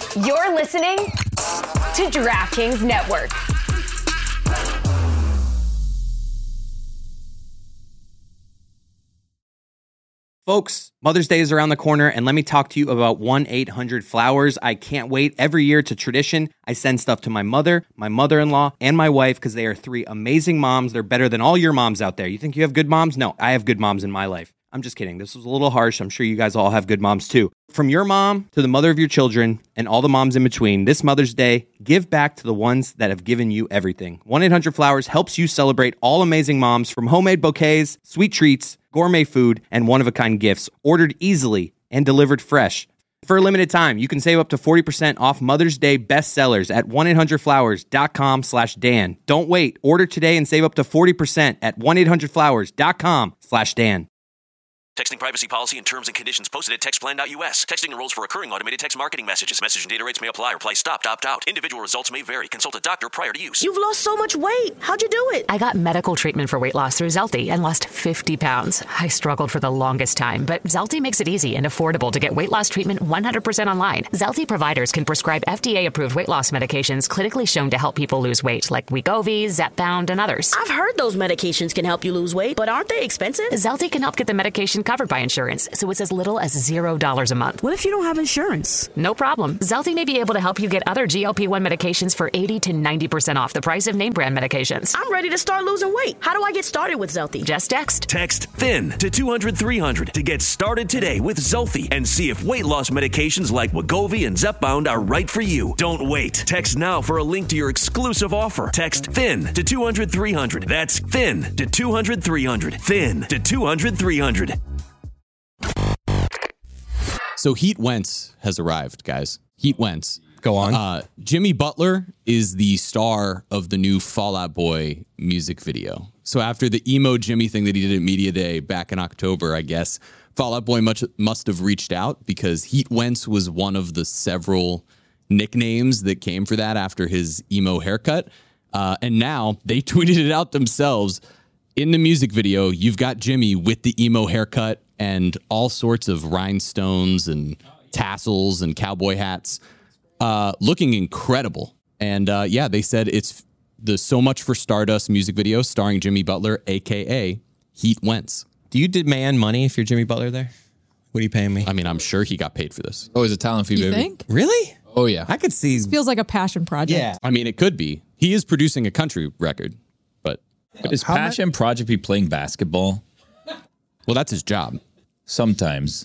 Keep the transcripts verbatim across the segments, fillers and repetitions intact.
You're listening to DraftKings Network. Folks, Mother's Day is around the corner, and let me talk to you about one eight hundred flowers. I can't wait. Every year, it's a tradition. I send stuff to my mother, my mother-in-law, and my wife because they are three amazing moms. They're better than all your moms out there. You think you have good moms? No, I have good moms in my life. I'm just kidding. This was a little harsh. I'm sure you guys all have good moms too. From your mom to the mother of your children and all the moms in between, this Mother's Day, give back to the ones that have given you everything. one eight hundred flowers helps you celebrate all amazing moms, from homemade bouquets, sweet treats, gourmet food, and one-of-a-kind gifts, ordered easily and delivered fresh. For a limited time, you can save up to forty percent off Mother's Day bestsellers at one eight hundred flowers dot com slash Dan. Don't wait. Order today and save up to forty percent at one eight hundred flowers dot com slash Dan. Texting privacy policy and terms and conditions posted at text plan dot U S. Texting enrolls for recurring automated text marketing messages. Message and data rates may apply. Reply stop, opt out. Individual results may vary. Consult a doctor prior to use. You've lost so much weight. How'd you do it? I got medical treatment for weight loss through Zelty and lost fifty pounds. I struggled for the longest time, but Zelty makes it easy and affordable to get weight loss treatment one hundred percent online. Zelty providers can prescribe F D A-approved weight loss medications clinically shown to help people lose weight, like Wegovy, Zepbound, and others. I've heard those medications can help you lose weight, but aren't they expensive? Zelty can help get the medication covered by insurance, so it's as little as zero dollars a month. What if you don't have insurance? No problem. Zelty may be able to help you get other G L P one medications for eighty to ninety percent off the price of name brand medications. I'm ready to start losing weight. How do I get started with Zelty? Just text. Text THIN to two hundred three hundred to get started today with Zelty and see if weight loss medications like Wegovy and Zepbound are right for you. Don't wait. Text now for a link to your exclusive offer. Text THIN to two hundred three hundred. That's THIN to two hundred three hundred. THIN to two hundred three hundred. So Heat Wentz has arrived, guys. Heat Wentz. Go on. Uh, Jimmy Butler is the star of the new Fall Out Boy music video. So after the emo Jimmy thing that he did at Media Day back in October, I guess, Fall Out Boy much, must have reached out because Heat Wentz was one of the several nicknames that came for that after his emo haircut. Uh, and now they tweeted it out themselves. In the music video, you've got Jimmy with the emo haircut and all sorts of rhinestones and tassels and cowboy hats, uh, looking incredible. And uh, yeah, they said it's the So Much for Stardust music video starring Jimmy Butler, a k a. Heat Wentz. Do you demand money if you're Jimmy Butler there? What are you paying me? I mean, I'm sure he got paid for this. Oh, it's a talent fee, You baby. think? Really? Oh, yeah. I could see. Feels like a passion project. Yeah. I mean, it could be. He is producing a country record, but... But his passion project be playing basketball? Well, that's his job. Sometimes.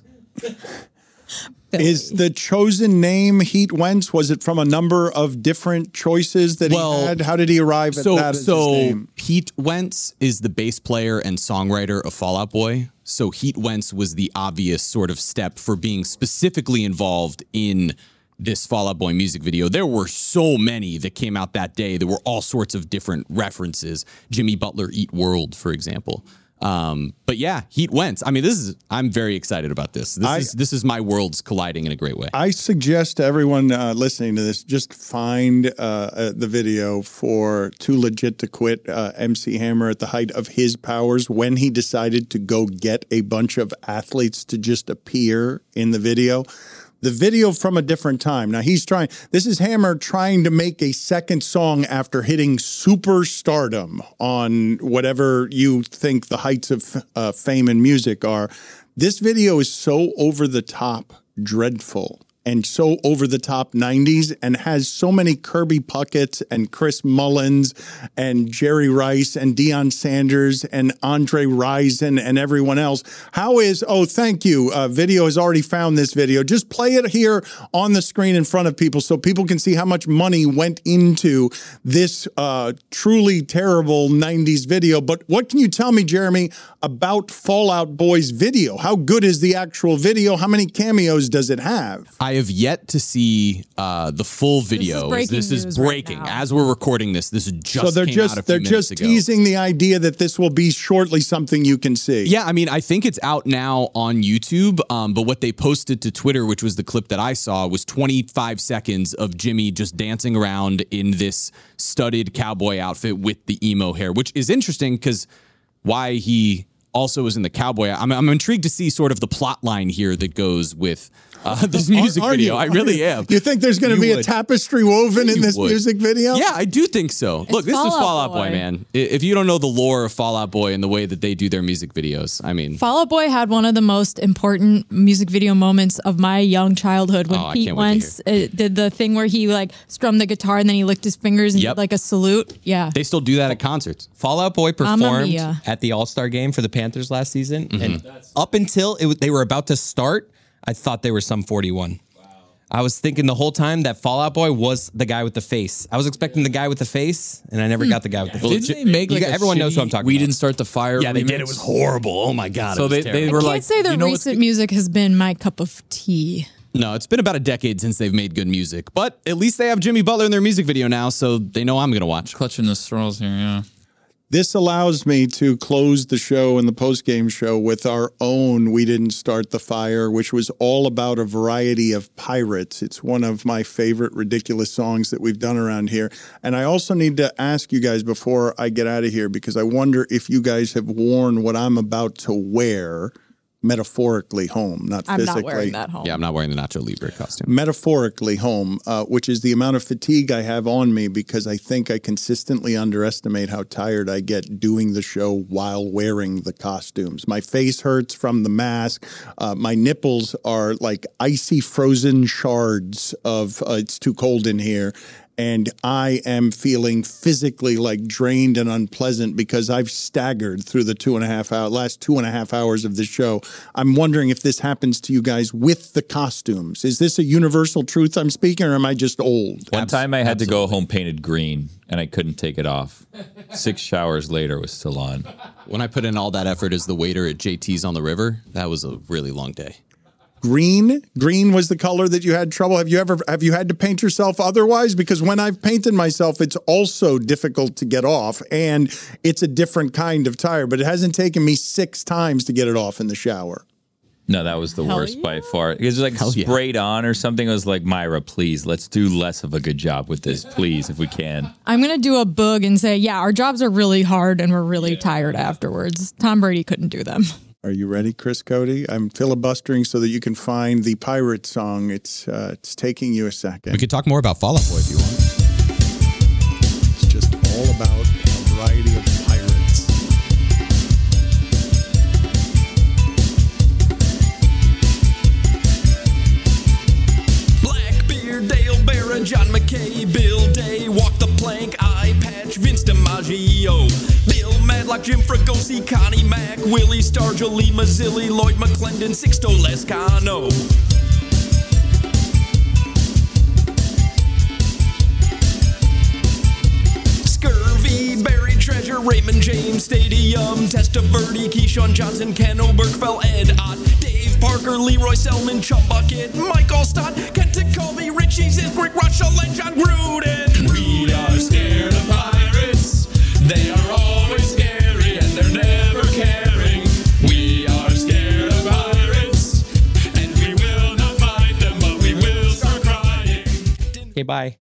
Is the chosen name Heat Wentz? Was it from a number of different choices that Well, he had? How did he arrive at so, that as so his name? Pete Wentz is the bass player and songwriter of Fall Out Boy. So Heat Wentz was the obvious sort of step for being specifically involved in this Fall Out Boy music video. There were so many that came out that day. There were all sorts of different references. Jimmy Butler Eat World, for example. Um, but yeah, Heat Wentz. I mean, this is, I'm very excited about this. This I, is this is my worlds colliding in a great way. I suggest to everyone uh, listening to this, just find uh, uh, the video for Too Legit to Quit, uh, M C Hammer at the height of his powers when he decided to go get a bunch of athletes to just appear in the video. The video from a different time. Now he's trying, this is Hammer trying to make a second song after hitting superstardom on whatever you think the heights of uh, fame and music are. This video is so over the top dreadful and so over the top nineties and has so many Kirby Puckett and Chris Mullins and Jerry Rice and Deion Sanders and Andre Rison and everyone else. How is, oh, thank you. Uh, video has already found this video. Just play it here on the screen in front of people so people can see how much money went into this uh, truly terrible nineties video. But what can you tell me, Jeremy, about Fall Out Boy's video? How good is the actual video? How many cameos does it have? I have yet to see uh, the full video. This is breaking This is news breaking right now. as we're recording this. This is just so they're came just out a few they're minutes just ago. teasing the idea that this will be shortly something you can see. Yeah, I mean, I think it's out now on YouTube. Um, but what they posted to Twitter, which was the clip that I saw, was twenty-five seconds of Jimmy just dancing around in this studded cowboy outfit with the emo hair, which is interesting because why he also is in the cowboy. I'm, I'm intrigued to see sort of the plot line here that goes with uh, this music Are- are video. you? I really am. You think there's going to You be a would. tapestry woven in You this would. music video? Yeah, I do think so. Look, this Fall is Out Fall Out Boy, Boy. man. I- If you don't know the lore of Fall Out Boy and the way that they do their music videos, I mean, Fall Out Boy had one of the most important music video moments of my young childhood when Oh, I Pete can't wait to Wentz uh, did the thing where he like strummed the guitar and then he licked his fingers and Yep. did like a salute. Yeah. they still do that at concerts. Fall Out Boy Mamma performed mia. at the All-Star game for the Panthers last season. Mm-hmm. And up until it, was- they were about to start, I thought they were some forty-one. I was thinking the whole time that Fall Out Boy was the guy with the face. I was expecting the guy with the face, and I never got the guy with the face. Didn't they make You like got- a everyone knows shitty what I'm talking We about. Didn't Start the Fire. Yeah, they did. remix? It was horrible. Oh my god. So it was they, terrible. they I were can't like, say that you know what's recent good? music has been my cup of tea. No, it's been about a decade since they've made good music, but at least they have Jimmy Butler in their music video now, so they know I'm going to watch. Clutching the straws here, yeah. This allows me to close the show and the post-game show with our own We Didn't Start the Fire, which was all about a variety of pirates. It's one of my favorite ridiculous songs that we've done around here. And I also need to ask you guys before I get out of here, because I wonder if you guys have worn what I'm about to wear metaphorically home, not I'm physically. not wearing that home. Yeah, I'm not wearing the Nacho Libre costume. Metaphorically home, uh, which is the amount of fatigue I have on me because I think I consistently underestimate how tired I get doing the show while wearing the costumes. My face hurts from the mask. Uh, my nipples are like icy frozen shards of uh, it's too cold in here. And I am feeling physically like drained and unpleasant because I've staggered through the two and a half hour, last two and a half hours of the show. I'm wondering if this happens to you guys with the costumes. Is this a universal truth I'm speaking, or am I just old? One time I had to go home painted green and I couldn't take it off. Six showers later, it was still on. When I put in all that effort as the waiter at J T's on the river, that was a really long day. Green, green was the color that you had trouble. Have you ever have you had to paint yourself otherwise? Because when I've painted myself, it's also difficult to get off, and it's a different kind of tire. But it hasn't taken me six times to get it off in the shower. No, that was the Hell worst yeah. by far. It was like Hell yeah. sprayed on or something. It was like, Myra, please, let's do less of a good job with this, please, if we can. I'm going to do a boog and say, yeah, our jobs are really hard and we're really tired afterwards. Tom Brady couldn't do them. Are you ready, Chris Cody? I'm filibustering so that you can find the pirate song. It's uh, it's taking you a second. We could talk more about Fall Out Boy if you want. It's just all about a variety of pirates. Blackbeard, Dale Barra, John McKay, Bill Day, Walk the Plank, Eye Patch, Vince DiMaggio, Bill Madlock, Jim Fregosi, Connie Mack, Willie Stargell, Lee Mazzilli, Lloyd McClendon, Sixto Lescano. Scurvy, Buried Treasure, Raymond James Stadium, Testaverde, Keyshawn Johnson, Ken Obergfell, Ed Ott, Dave Parker, Leroy Selman, Chum Bucket, Michael Stott, Kent Colby, Richie Zisbrick, Russell, and John Gruden. We are scared of pirates. They are always scary and they're never caring. We are scared of pirates, and we will not fight them, but we will start crying. Okay, bye.